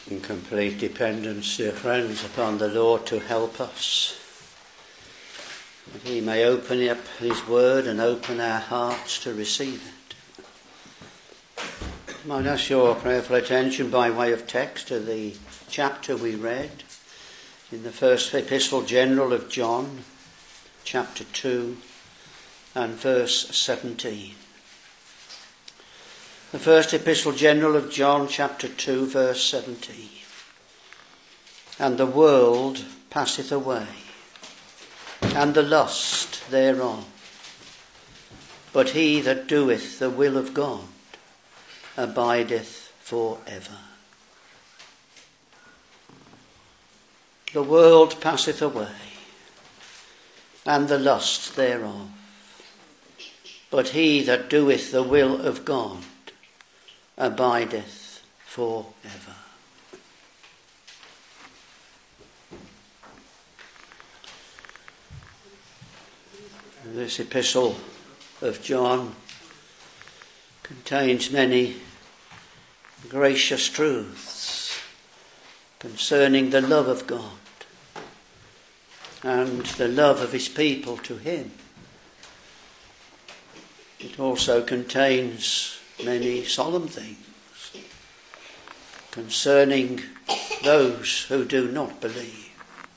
In complete dependence, dear friends, upon the Lord to help us, that he may open up his word and open our hearts to receive it. Might ask your prayerful attention by way of text to the chapter we read in the first epistle general of John, chapter 2 and verse 17. The first epistle general of John, chapter 2, verse 17. And the world passeth away, and the lust thereof. But he that doeth the will of God abideth for ever. The world passeth away, and the lust thereof. But he that doeth the will of God abideth for ever. This epistle of John contains many gracious truths concerning the love of God and the love of his people to him. It also contains many solemn things concerning those who do not believe,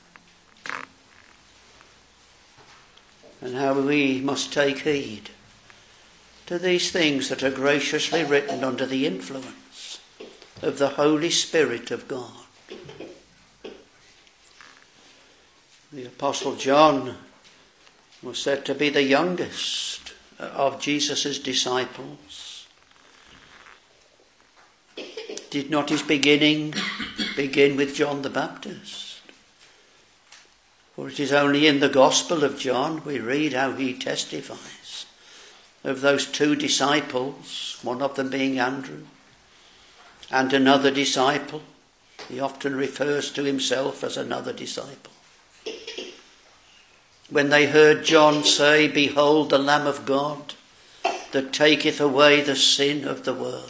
and how we must take heed to these things that are graciously written under the influence of the Holy Spirit of God. The Apostle John was said to be the youngest of Jesus' disciples. Did not his beginning begin with John the Baptist? For it is only in the Gospel of John we read how he testifies of those two disciples, one of them being Andrew, and another disciple. He often refers to himself as another disciple. When they heard John say, "Behold the Lamb of God that taketh away the sin of the world,"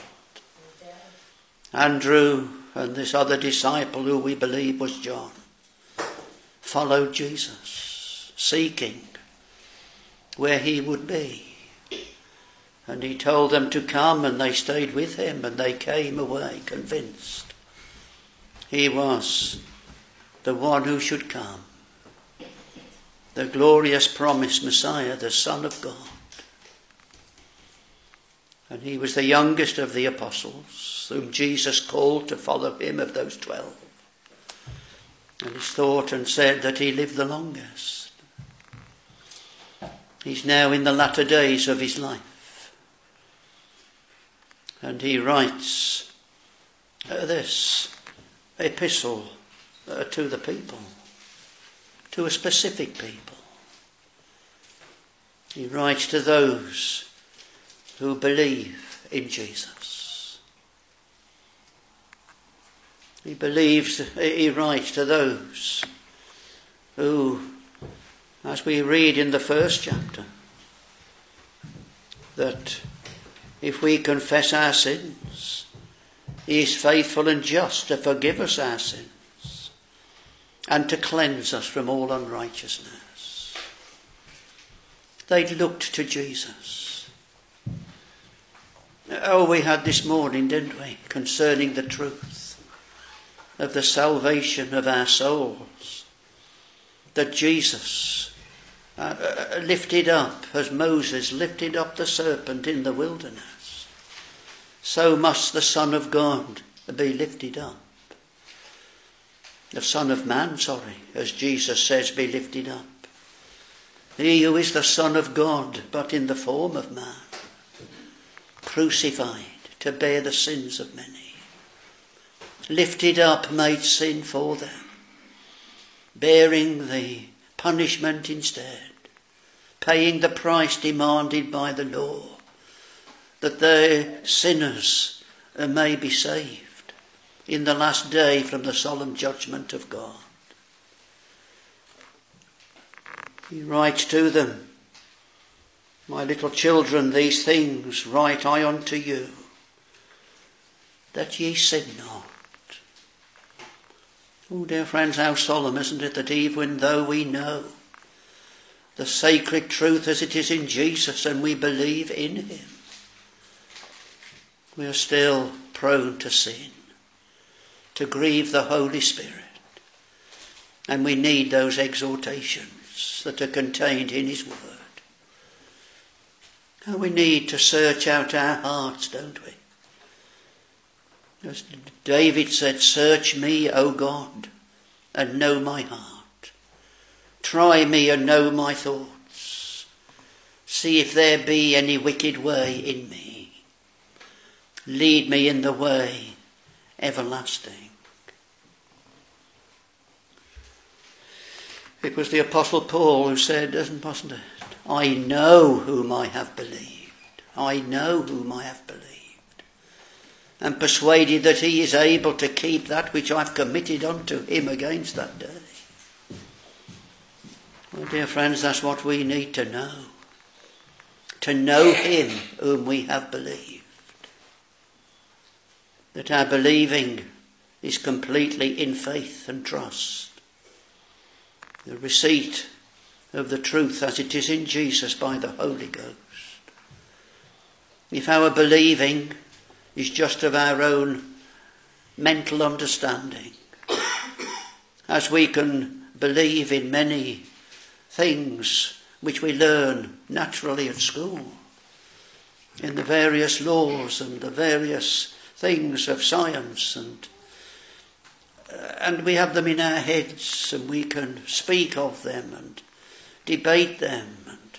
Andrew and this other disciple, who we believe was John, followed Jesus, seeking where he would be. And he told them to come, and they stayed with him, and they came away convinced he was the one who should come, the glorious promised Messiah, the Son of God. And he was the youngest of the apostles, whom Jesus called to follow him of those 12. And it's thought and said that he lived the longest. He's now in the latter days of his life. And he writes this epistle to the people, to a specific people. He writes to those who believe in Jesus. He writes to those who, as we read in the first chapter, that if we confess our sins, he is faithful and just to forgive us our sins and to cleanse us from all unrighteousness. They looked to Jesus. Oh, we had this morning, didn't we, concerning the truth of the salvation of our souls, that Jesus lifted up, as Moses lifted up the serpent in the wilderness, so must the Son of God be lifted up. The Son of Man, as Jesus says, be lifted up. He who is the Son of God, but in the form of man, crucified to bear the sins of many, lifted up, made sin for them, bearing the punishment instead, paying the price demanded by the law, that the sinners may be saved in the last day from the solemn judgment of God. He writes to them, "My little children, these things write I unto you, that ye sin not. Oh, dear friends, how solemn, isn't it, that even though we know the sacred truth as it is in Jesus and we believe in him, we are still prone to sin, to grieve the Holy Spirit. And we need those exhortations that are contained in his word. And we need to search out our hearts, don't we? As David said, "Search me, O God, and know my heart. Try me and know my thoughts. See if there be any wicked way in me. Lead me in the way everlasting." It was the Apostle Paul who said, wasn't it? "I know whom I have believed. I know whom I have believed. And persuaded that he is able to keep that which I've committed unto him against that day." Well, dear friends, that's what we need to know. To know him whom we have believed. That our believing is completely in faith and trust. The receipt of the truth as it is in Jesus by the Holy Ghost. If our believing is just of our own mental understanding, as we can believe in many things which we learn naturally at school, in the various laws and the various things of science, and we have them in our heads and we can speak of them and debate them.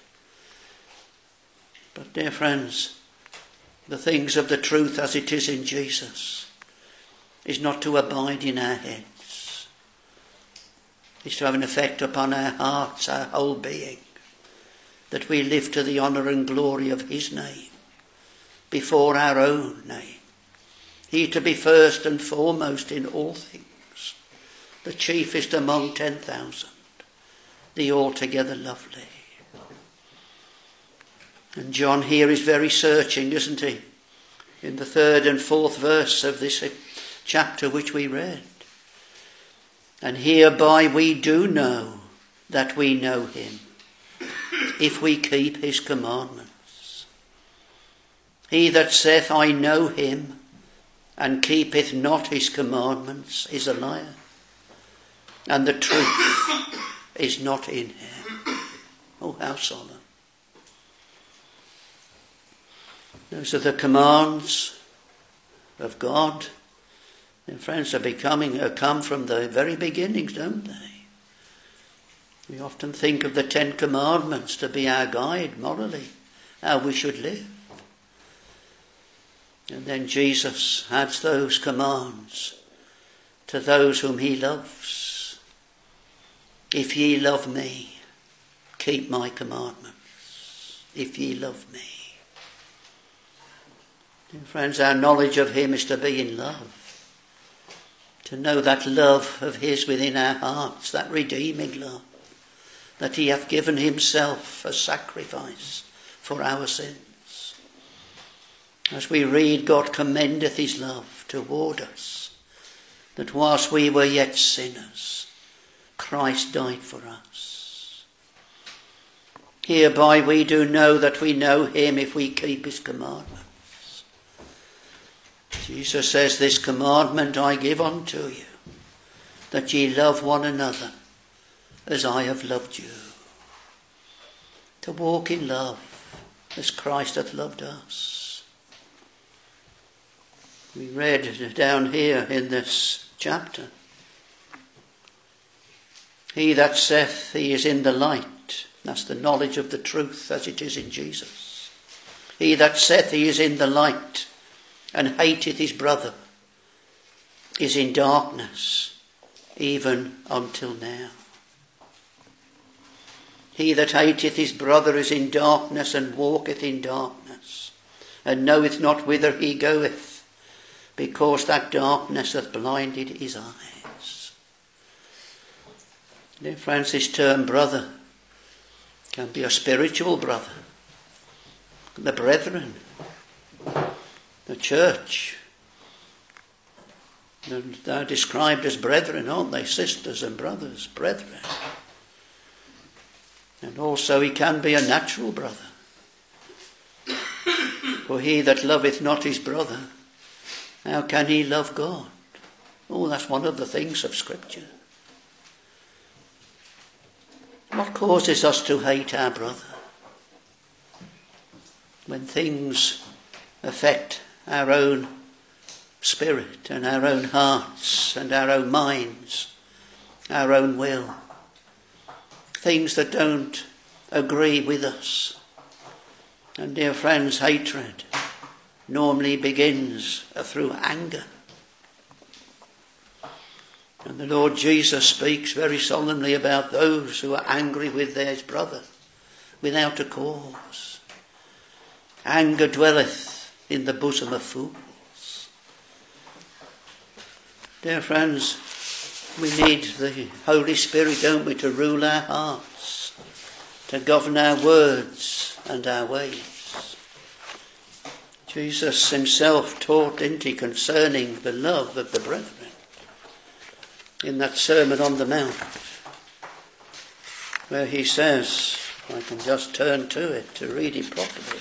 But dear friends, the things of the truth as it is in Jesus is not to abide in our heads. It's to have an effect upon our hearts, our whole being, that we live to the honour and glory of his name before our own name. He to be first and foremost in all things, the chiefest among 10,000, the altogether lovely. And John here is very searching, isn't he? In the 3rd and 4th verse of this chapter which we read. "And hereby we do know that we know him, if we keep his commandments. He that saith, I know him, and keepeth not his commandments, is a liar, and the truth is not in him." Oh, how solemn. Those are the commands of God. And friends, come from the very beginnings, don't they? We often think of the 10 Commandments to be our guide morally, how we should live. And then Jesus adds those commands to those whom he loves. "If ye love me, keep my commandments. If ye love me." Dear friends, our knowledge of him is to be in love. To know that love of his within our hearts, that redeeming love, that he hath given himself a sacrifice for our sins. As we read, God commendeth his love toward us, that whilst we were yet sinners, Christ died for us. Hereby we do know that we know him if we keep his commandments. Jesus says, "This commandment I give unto you, that ye love one another as I have loved you." To walk in love as Christ hath loved us. We read down here in this chapter, "He that saith he is in the light," that's the knowledge of the truth as it is in Jesus. "He that saith he is in the light, and hateth his brother, is in darkness, even until now." "He that hateth his brother is in darkness, and walketh in darkness, and knoweth not whither he goeth, because that darkness hath blinded his eyes." Dear friends, this term brother can be a spiritual brother, the brethren, the church. And they're described as brethren, aren't they? Sisters and brothers, brethren. And also he can be a natural brother. For he that loveth not his brother, how can he love God? Oh, that's one of the things of Scripture. What causes us to hate our brother? When things affect our own spirit and our own hearts and our own minds, our own will. Things that don't agree with us. And dear friends, hatred normally begins through anger. And the Lord Jesus speaks very solemnly about those who are angry with their brother without a cause. Anger dwelleth in the bosom of fools. Dear friends, we need the Holy Spirit, don't we, to rule our hearts, to govern our words and our ways. Jesus himself taught, didn't he, concerning the love of the brethren in that Sermon on the Mount, where he says, I can just turn to it to read it properly.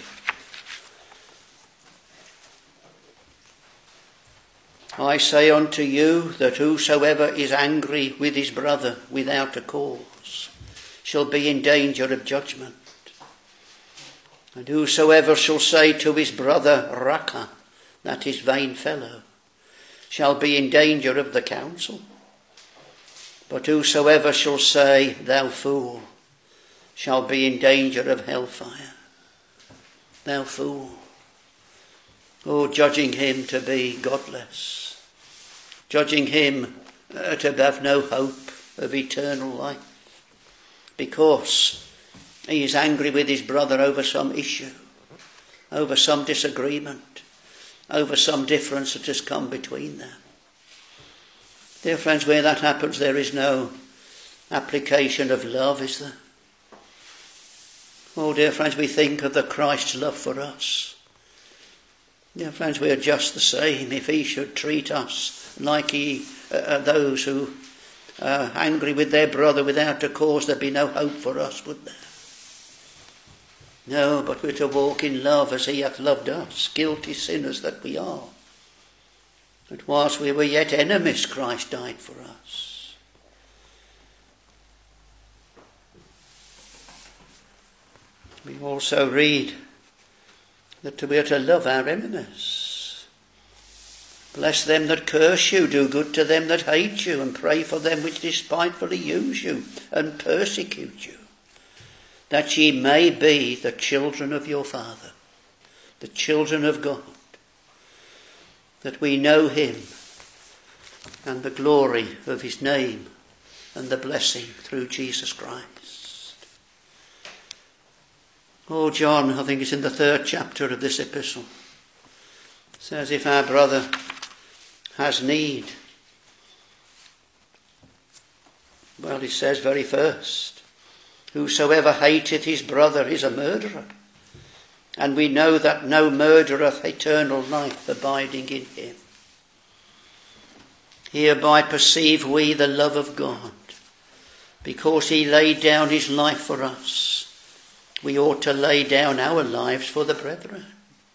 I say unto you that whosoever is angry with his brother without a cause shall be in danger of judgment. And whosoever shall say to his brother, Raca, that is vain fellow, shall be in danger of the council. But whosoever shall say, thou fool, shall be in danger of hellfire. Thou fool. Oh, judging him to be godless, judging him to have no hope of eternal life, because he is angry with his brother over some issue, over some disagreement, over some difference that has come between them. Dear friends, where that happens, there is no application of love, is there? Oh, dear friends, we think of the Christ's love for us. Dear friends, we are just the same. If he should treat us like those who are angry with their brother without a cause, there'd be no hope for us, would there? No, but we're to walk in love as he hath loved us, guilty sinners that we are. That whilst we were yet enemies, Christ died for us. We also read that we are to love our enemies. Bless them that curse you, do good to them that hate you, and pray for them which despitefully use you and persecute you, that ye may be the children of your Father, the children of God, that we know him and the glory of his name and the blessing through Jesus Christ. Oh, John, I think it's in the 3rd chapter of this epistle, says if our brother has need, well, he says very first, whosoever hateth his brother is a murderer. And we know that no murderer hath eternal life abiding in him. Hereby perceive we the love of God, because he laid down his life for us. We ought to lay down our lives for the brethren.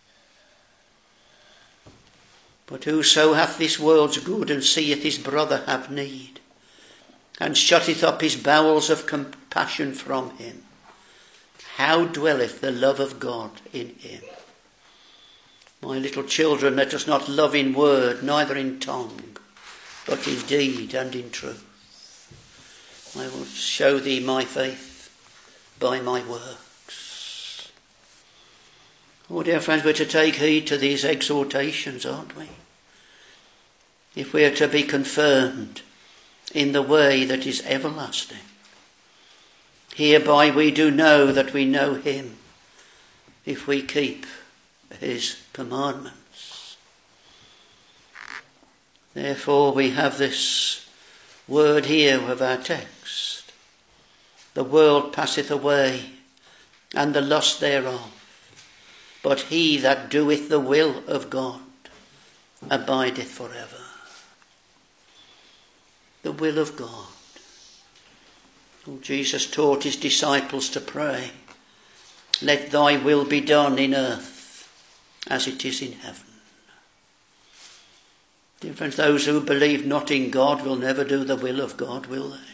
But whoso hath this world's good and seeth his brother have need, and shutteth up his bowels of compassion from him, how dwelleth the love of God in him? My little children, let us not love in word, neither in tongue, but in deed and in truth. I will show thee my faith by my works. Oh, dear friends, we're to take heed to these exhortations, aren't we? If we are to be confirmed in the way that is everlasting. Hereby we do know that we know him, if we keep his commandments. Therefore we have this word here of our text. The world passeth away, and the lust thereof, but he that doeth the will of God abideth forever. the will of God. Oh, Jesus taught his disciples to pray, let thy will be done in earth as it is in heaven. Dear friends, those who believe not in God will never do the will of God, will they?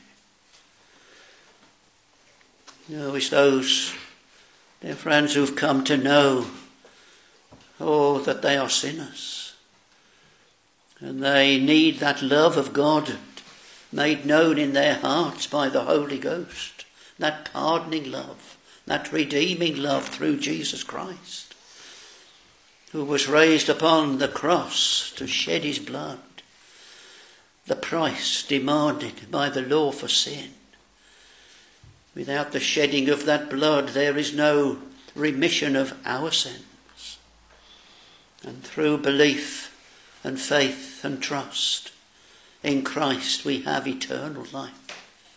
No, it's those, dear friends, who've come to know, that they are sinners. And they need that love of God made known in their hearts by the Holy Ghost. That pardoning love, that redeeming love through Jesus Christ, who was raised upon the cross to shed his blood, the price demanded by the law for sin. Without the shedding of that blood, there is no remission of our sins. And through belief and faith and trust in Christ, we have eternal life.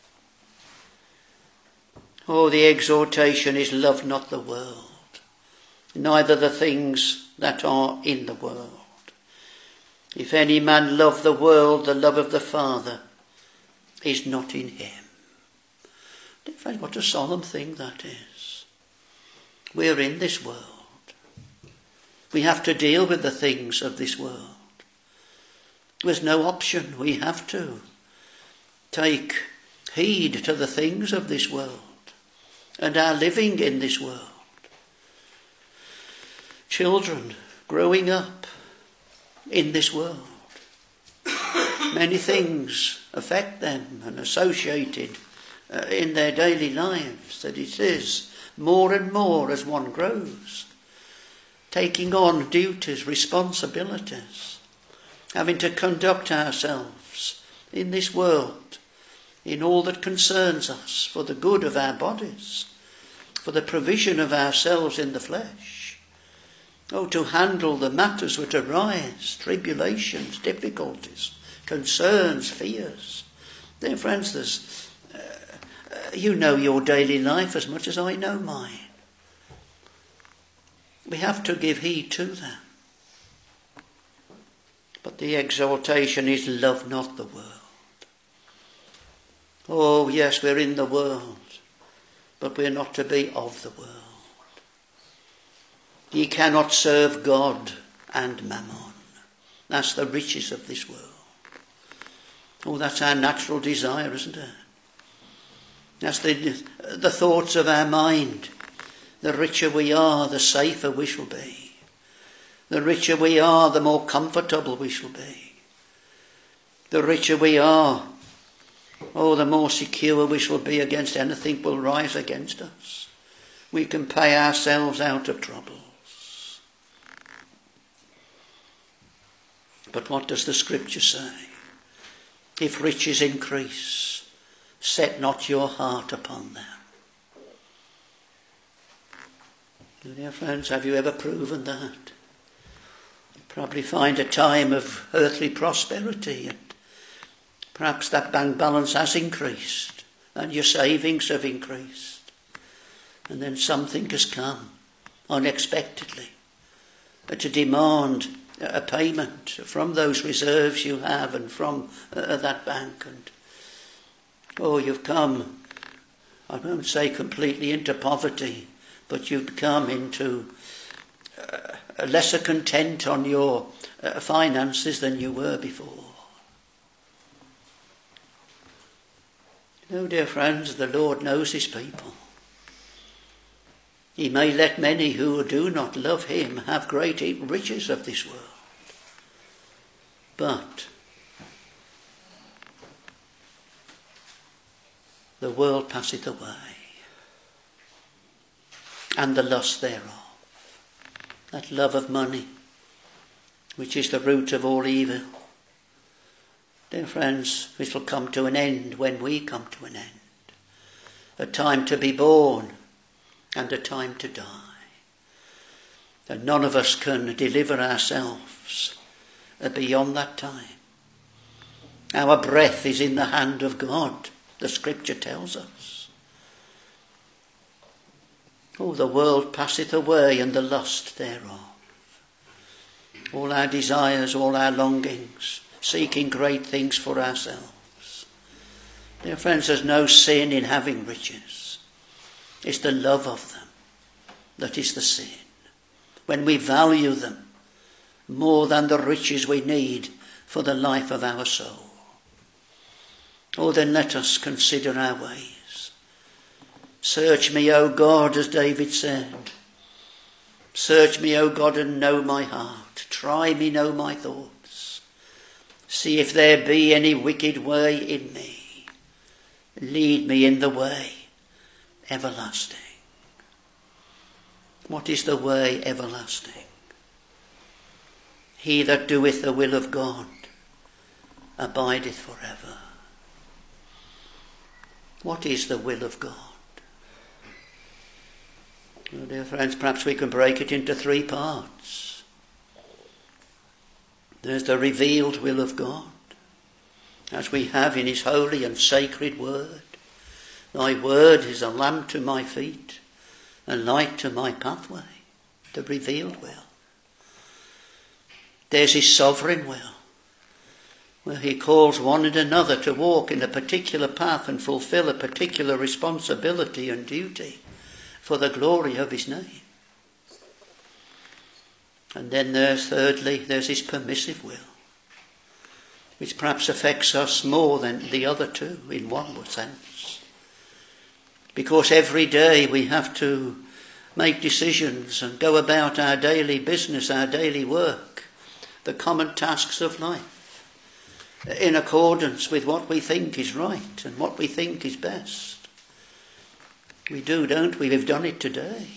Oh, the exhortation is, love not the world, neither the things that are in the world. If any man love the world, the love of the Father is not in him. Dear friend, what a solemn thing that is. We're in this world. We have to deal with the things of this world. There's no option. We have to take heed to the things of this world and our living in this world. Children growing up in this world, many things affect them and associated in their daily lives, that it is more and more as one grows, taking on duties, responsibilities, having to conduct ourselves in this world in all that concerns us for the good of our bodies, for the provision of ourselves in the flesh. Oh, to handle the matters which arise, tribulations, difficulties, concerns, fears. Dear friends, there's, you know your daily life as much as I know mine. We have to give heed to them. But the exhortation is, love not the world. Oh, yes, we're in the world, but we're not to be of the world. Ye cannot serve God and mammon. That's the riches of this world. Oh, that's our natural desire, isn't it? That's the thoughts of our mind. The richer we are, the safer we shall be. The richer we are, the more comfortable we shall be. The richer we are, the more secure we shall be against anything will rise against us. We can pay ourselves out of troubles. But what does the scripture say? If riches increase, set not your heart upon them. Dear friends, have you ever proven that? You probably find a time of earthly prosperity, and perhaps that bank balance has increased and your savings have increased. And then something has come unexpectedly to demand a payment from those reserves you have and from that bank. And you've come, I won't say completely into poverty, but you've come into a lesser content on your finances than you were before. No, dear friends, the Lord knows his people. He may let many who do not love him have great riches of this world. But the world passeth away, and the lust thereof. That love of money, which is the root of all evil. Dear friends, it will come to an end when we come to an end. A time to be born and a time to die. And none of us can deliver ourselves beyond that time. Our breath is in the hand of God, the scripture tells us. The world passeth away and the lust thereof. All our desires, all our longings, seeking great things for ourselves. Dear friends, there's no sin in having riches. It's the love of them that is the sin. When we value them more than the riches we need for the life of our soul. Oh, then let us consider our ways. Search me, O God, as David said. Search me, O God, and know my heart. Try me, know my thoughts. See if there be any wicked way in me. Lead me in the way everlasting. What is the way everlasting? He that doeth the will of God abideth forever. What is the will of God? Well, dear friends, perhaps we can break it into three parts. There's the revealed will of God, as we have in his holy and sacred word. Thy word is a lamp to my feet, a light to my pathway, the revealed will. There's his sovereign will, where he calls one and another to walk in a particular path and fulfill a particular responsibility and duty for the glory of his name. And then thirdly, there's his permissive will, which perhaps affects us more than the other two in one sense. Because every day we have to make decisions and go about our daily business, our daily work, the common tasks of life, in accordance with what we think is right and what we think is best. We do, don't we? We've done it today.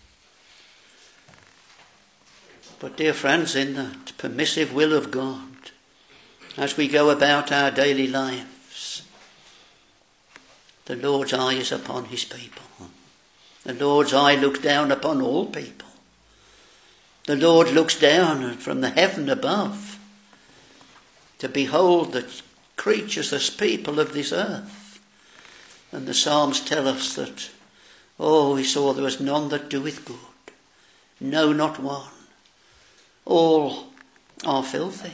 But dear friends, in that permissive will of God, as we go about our daily lives, the Lord's eye is upon his people. The Lord's eye looks down upon all people. The Lord looks down from the heaven above to behold the creatures, the people of this earth. And the Psalms tell us that, he saw there was none that doeth good, no, not one. All are filthy.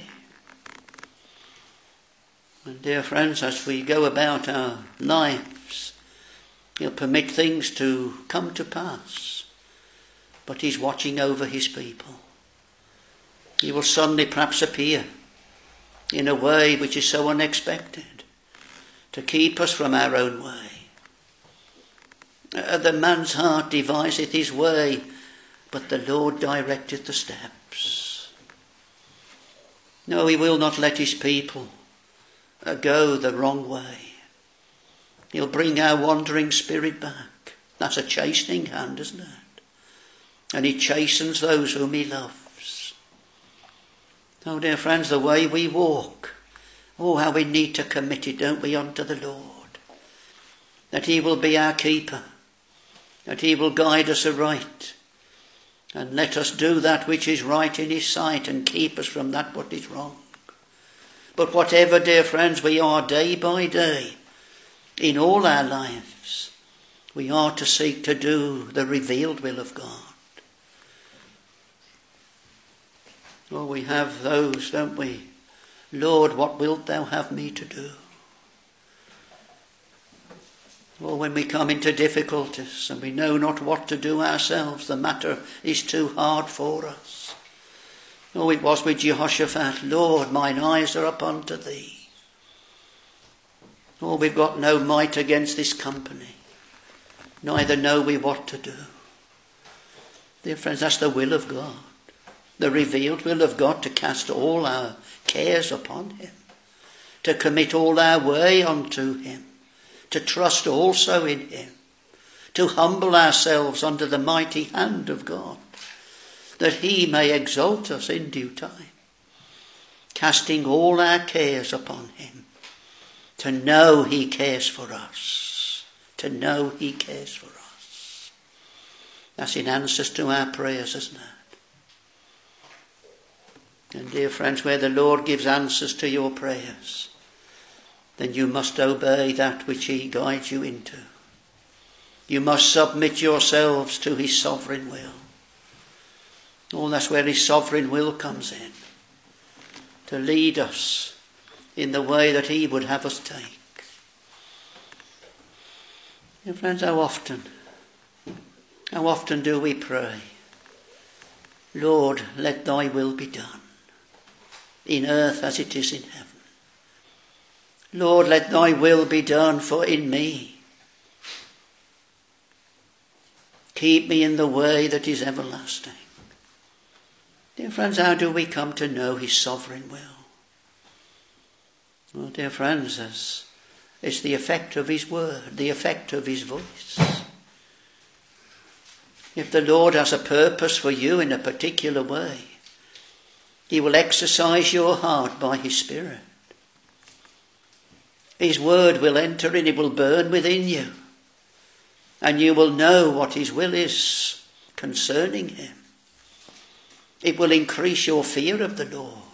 And dear friends, as we go about our lives, he'll permit things to come to pass, but he's watching over his people. He will suddenly perhaps appear in a way which is so unexpected to keep us from our own way. The man's heart deviseth his way, but the Lord directeth the steps. No, he will not let his people go the wrong way. He'll bring our wandering spirit back. That's a chastening hand, isn't it? And he chastens those whom he loves. Oh, dear friends, the way we walk, how we need to commit it, don't we, unto the Lord. That he will be our keeper, that he will guide us aright, and let us do that which is right in his sight and keep us from that what is wrong. But whatever, dear friends, we are day by day, in all our lives, we are to seek to do the revealed will of God. We have those, don't we? Lord, what wilt thou have me to do? When we come into difficulties and we know not what to do ourselves, the matter is too hard for us. It was with Jehoshaphat, Lord, mine eyes are up unto thee. We've got no might against this company, neither know we what to do. Dear friends, that's the will of God, the revealed will of God, to cast all our cares upon him, to commit all our way unto him, to trust also in him, to humble ourselves under the mighty hand of God, that he may exalt us in due time, casting all our cares upon him, to know he cares for us, to know he cares for us. That's in answers to our prayers, isn't it? And dear friends, where the Lord gives answers to your prayers, then you must obey that which he guides you into. You must submit yourselves to his sovereign will. That's where his sovereign will comes in, to lead us in the way that he would have us take. Dear friends, how often do we pray, Lord, let thy will be done, in earth as it is in heaven. Lord, let thy will be done, for in me. Keep me in the way that is everlasting. Dear friends, how do we come to know his sovereign will? Well, dear friends, it's the effect of his word, the effect of his voice. If the Lord has a purpose for you in a particular way, he will exercise your heart by his Spirit. His word will enter in, it will burn within you, and you will know what his will is concerning him. It will increase your fear of the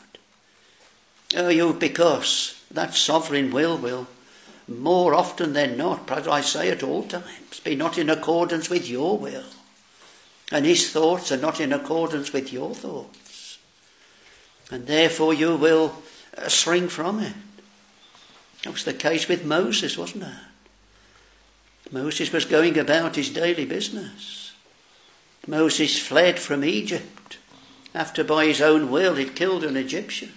Lord. Because that sovereign will more often than not, perhaps I say at all times, be not in accordance with your will. And his thoughts are not in accordance with your thoughts. And therefore you will shrink from it. That was the case with Moses, wasn't it? Moses was going about his daily business. Moses fled from Egypt after by his own will he'd killed an Egyptian.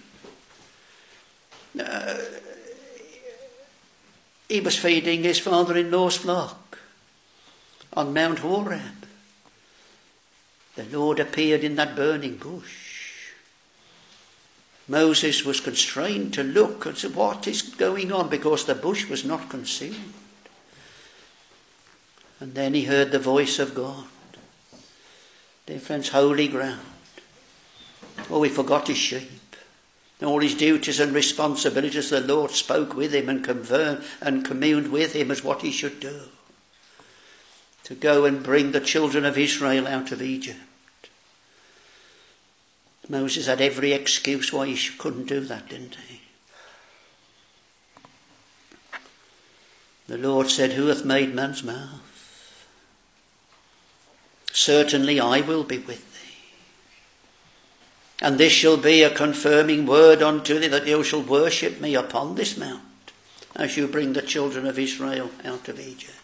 He was feeding his father-in-law's flock on Mount Horeb. The Lord appeared in that burning bush. Moses was constrained to look and say, what is going on? Because the bush was not consumed. And then he heard the voice of God. Dear friends, holy ground. Oh, he forgot his sheep. All his duties and responsibilities, the Lord spoke with him and communed with him as what he should do. To go and bring the children of Israel out of Egypt. Moses had every excuse why he couldn't do that, didn't he? The Lord said, who hath made man's mouth? Certainly I will be with thee. And this shall be a confirming word unto thee, that thou shalt worship me upon this mount, as you bring the children of Israel out of Egypt.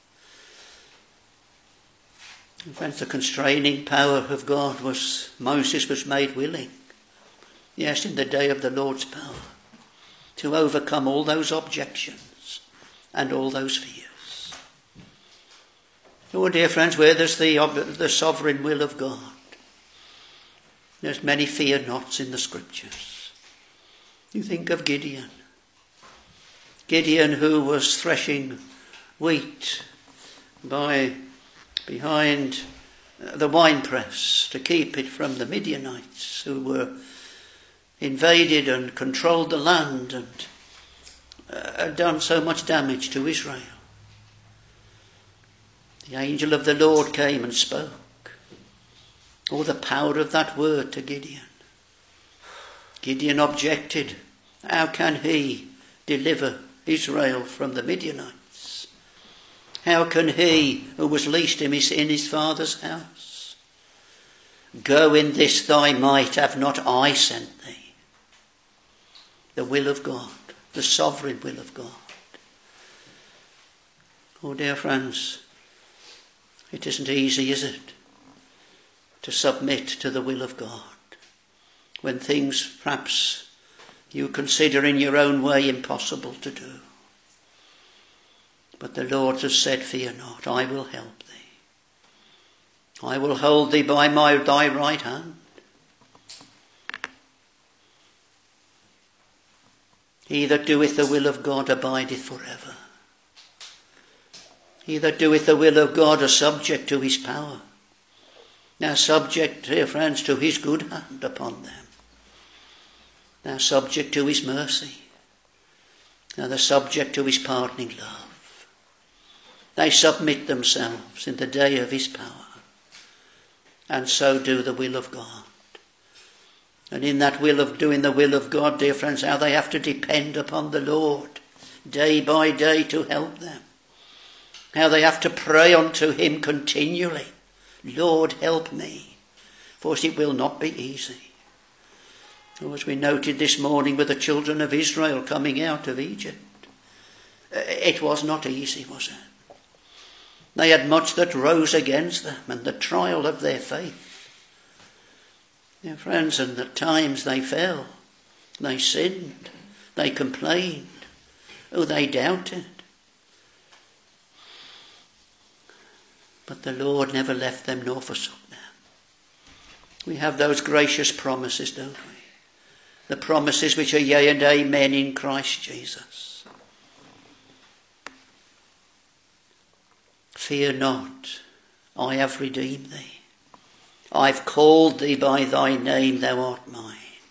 And friends, the constraining power of God was, Moses was made willing, yes, in the day of the Lord's power, to overcome all those objections and all those fears. Oh, dear friends, where there's the sovereign will of God, there's many fear nots in the scriptures. You think of Gideon. Gideon, who was threshing wheat behind the winepress to keep it from the Midianites, who were invaded and controlled the land and had done so much damage to Israel. The angel of the Lord came and spoke. Oh, the power of that word to Gideon. Gideon objected. How can he deliver Israel from the Midianites? How can he, who was least in his father's house? Go in this thy might, have not I sent thee? The will of God, the sovereign will of God. Oh, dear friends, it isn't easy, is it, to submit to the will of God when things perhaps you consider in your own way impossible to do. But the Lord has said, fear not, I will help thee. I will hold thee by thy right hand. He that doeth the will of God abideth forever. He that doeth the will of God is subject to his power. Now subject, dear friends, to his good hand upon them. Now subject to his mercy. Now they're subject to his pardoning love. They submit themselves in the day of his power. And so do the will of God. And in that will of doing the will of God, dear friends, how they have to depend upon the Lord day by day to help them. How they have to pray unto him continually. Lord, help me, for it will not be easy. Oh, as we noted this morning with the children of Israel coming out of Egypt, it was not easy, was it? They had much that rose against them, and the trial of their faith. Dear friends, and at times they fell, they sinned, they complained, they doubted. But the Lord never left them nor forsook them. We have those gracious promises, don't we? The promises which are yea and amen in Christ Jesus. Fear not, I have redeemed thee. I've called thee by thy name, thou art mine.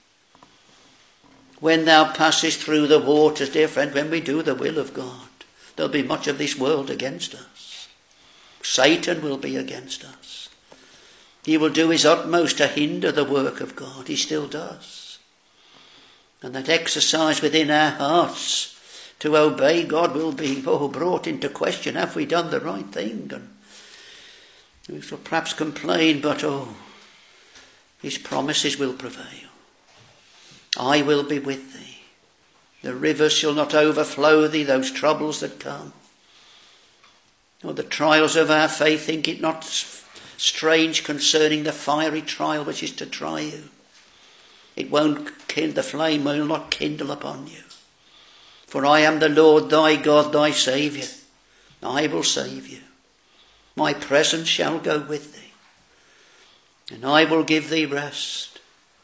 When thou passest through the waters, dear friend, when we do the will of God, there'll be much of this world against us. Satan will be against us. He will do his utmost to hinder the work of God. He still does. And that exercise within our hearts to obey God will be brought into question. Have we done the right thing? And we shall perhaps complain, but his promises will prevail. I will be with thee. The rivers shall not overflow thee, those troubles that come. Or the trials of our faith, think it not strange concerning the fiery trial which is to try you. It won't kindle, the flame will not kindle upon you. For I am the Lord thy God, thy Saviour. I will save you. My presence shall go with thee, and I will give thee rest.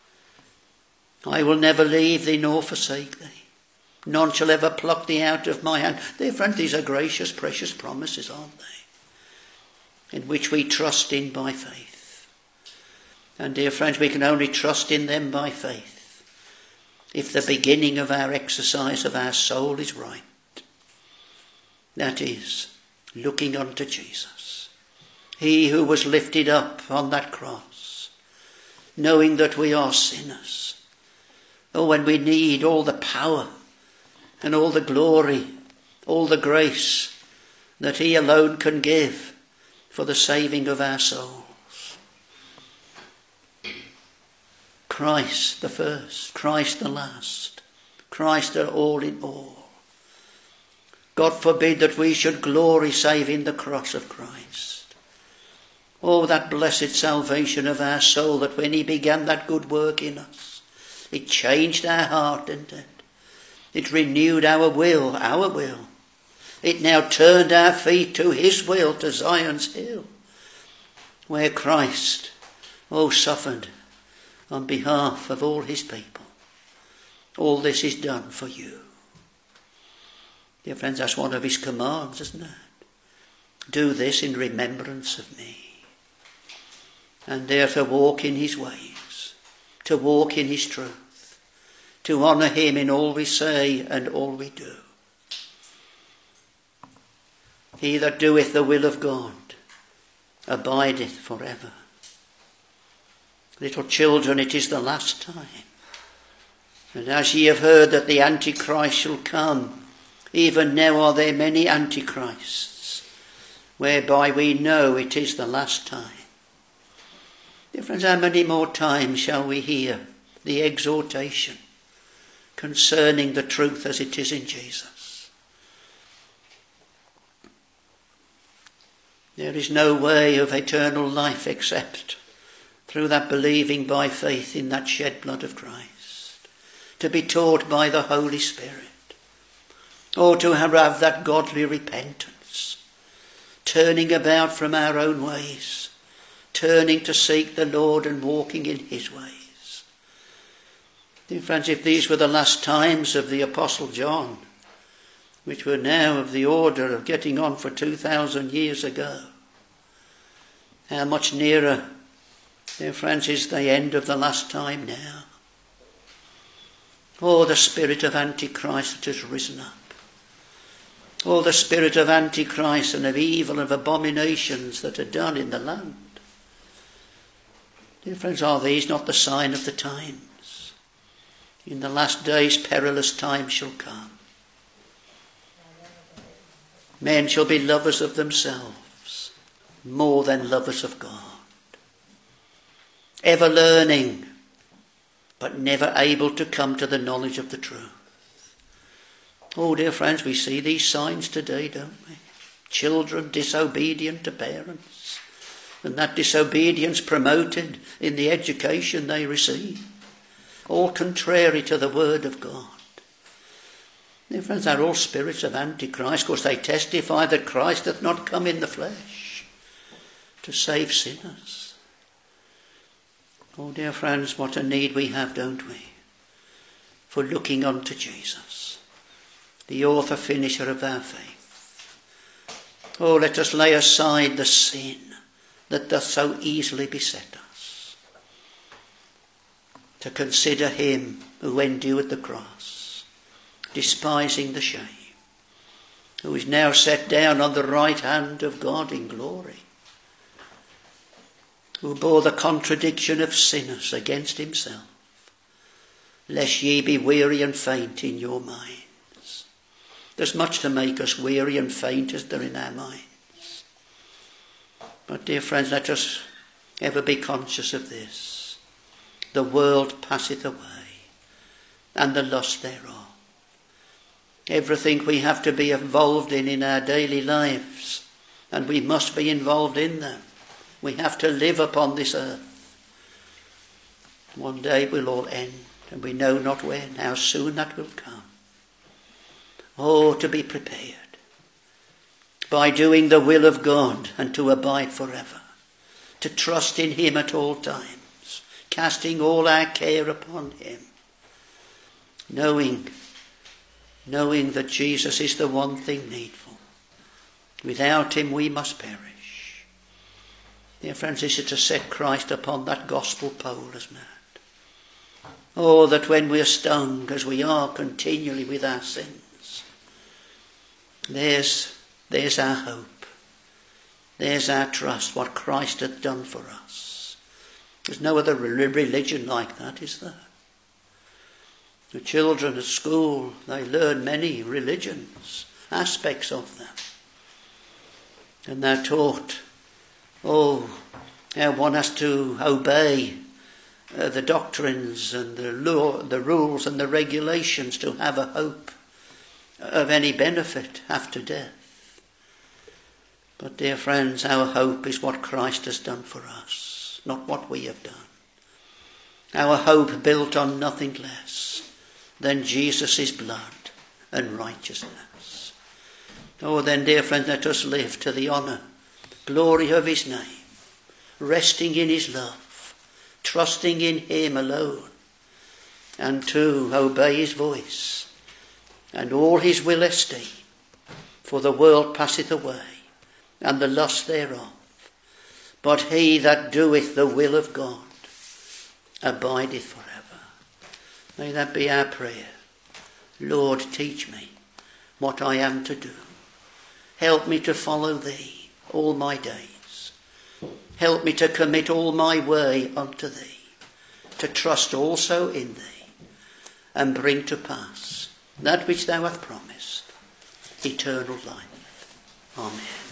I will never leave thee nor forsake thee. None shall ever pluck thee out of my hand. Dear friends, these are gracious, precious promises, aren't they? In which we trust in by faith. And dear friends, we can only trust in them by faith if the beginning of our exercise of our soul is right. That is, looking unto Jesus. He who was lifted up on that cross, knowing that we are sinners. When we need all the power and all the glory, all the grace that he alone can give for the saving of our souls. Christ the first, Christ the last, Christ the all in all. God forbid that we should glory save in the cross of Christ. Oh, that blessed salvation of our soul, that when he began that good work in us, it changed our heart, didn't it? It renewed our will. It now turned our feet to his will, to Zion's hill, where Christ, suffered on behalf of all his people. All this is done for you. Dear friends, that's one of his commands, isn't it? Do this in remembrance of me. And dare to walk in his ways, to walk in his truth, to honour him in all we say and all we do. He that doeth the will of God abideth forever. Little children, it is the last time. And as ye have heard that the Antichrist shall come, even now are there many Antichrists, whereby we know it is the last time. Dear friends, how many more times shall we hear the exhortation concerning the truth as it is in Jesus? There is no way of eternal life except through that believing by faith in that shed blood of Christ, to be taught by the Holy Spirit, or to have that godly repentance, turning about from our own ways, turning to seek the Lord and walking in his ways. Dear friends, if these were the last times of the Apostle John, which were now of the order of getting on for 2,000 years ago, how much nearer, dear friends, is the end of the last time now? The spirit of Antichrist that has risen up. The spirit of Antichrist and of evil and of abominations that are done in the land. Dear friends, are these not the sign of the times? In the last days perilous times shall come. Men shall be lovers of themselves more than lovers of God. Ever learning, but never able to come to the knowledge of the truth. Dear friends, we see these signs today, don't we? children disobedient to parents, and that disobedience promoted in the education they receive, all contrary to the word of God. Dear friends, they're all spirits of Antichrist, because they testify that Christ hath not come in the flesh to save sinners. Oh, dear friends, what a need we have, don't we, for looking unto Jesus, the author finisher of our faith. Oh, let us lay aside the sin that doth so easily beset us, to consider him who endured the cross, despising the shame, who is now set down on the right hand of God in glory, who bore the contradiction of sinners against himself, lest ye be weary and faint in your minds. There's much to make us weary and faint as there in our minds. But dear friends, let us ever be conscious of this. The world passeth away, and the lust thereof. Everything we have to be involved in our daily lives, and we must be involved in them. We have to live upon this earth. One day it will all end, and we know not when, how soon that will come. Oh, to be prepared by doing the will of God and to abide forever, to trust in him at all times, casting all our care upon him, knowing that Jesus is the one thing needful. Without him we must perish. Dear friends, this is to set Christ upon that gospel pole, isn't it? Oh, that when we are stung, as we are continually with our sins, there's our hope. There's our trust, what Christ hath done for us. There's no other religion like that, is there? The children at school, they learn many religions, aspects of them. And they're taught, how one has to obey the doctrines and the law, the rules and the regulations to have a hope of any benefit after death. But dear friends, our hope is what Christ has done for us, not what we have done. Our hope built on nothing less than Jesus' blood and righteousness. Oh, then, dear friend, let us live to the honour, glory of his name, resting in his love, trusting in him alone, and to obey his voice and all his will esteem. For the world passeth away, and the lust thereof, but he that doeth the will of God abideth forever. May that be our prayer. Lord, teach me what I am to do. Help me to follow thee all my days. Help me to commit all my way unto thee, to trust also in thee, and bring to pass that which thou hast promised, eternal life. Amen.